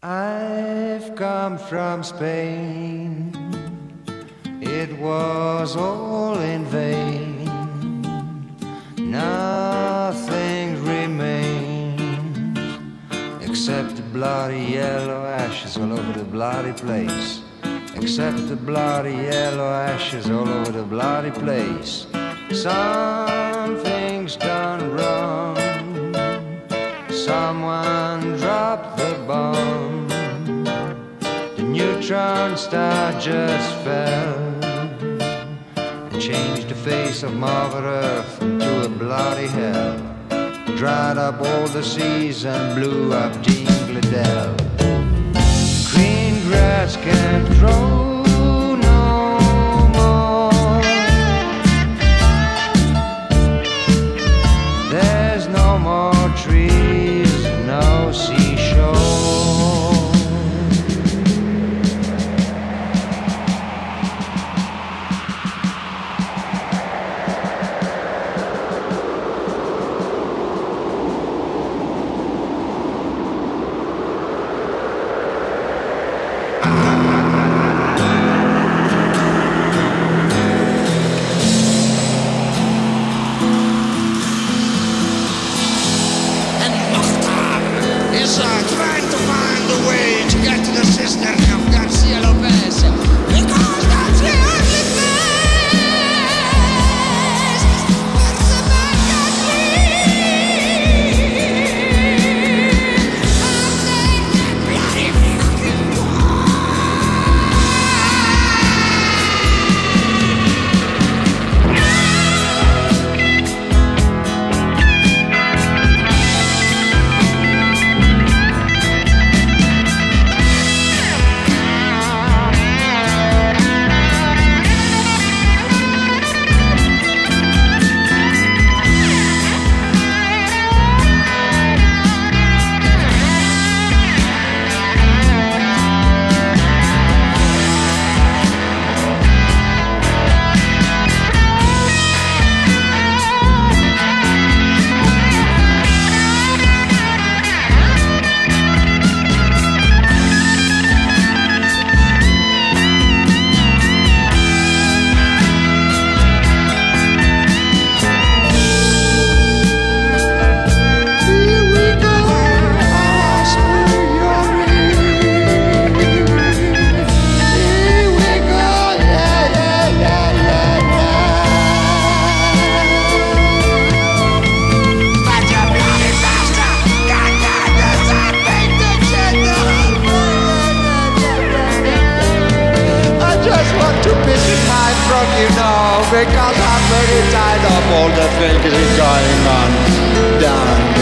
I've come from Spain. It was all in vain. Nothing remains except the bloody yellow ashes all over the bloody place. Except the bloody yellow ashes all over the bloody place. Something's gone wrong. Someone dropped the bomb. The neutron star just fell and changed the face of Mother Earth into a bloody hell. Dried up all the seas and blew up Dingley Dell. Green grass can't grow no more. There's no more trees, no seashore. Trying to find a way to get to the cistern of Garcia Lopez, because that's the only place where the man can breathe. And then bloody fucking because I'm very tired of all the things going on down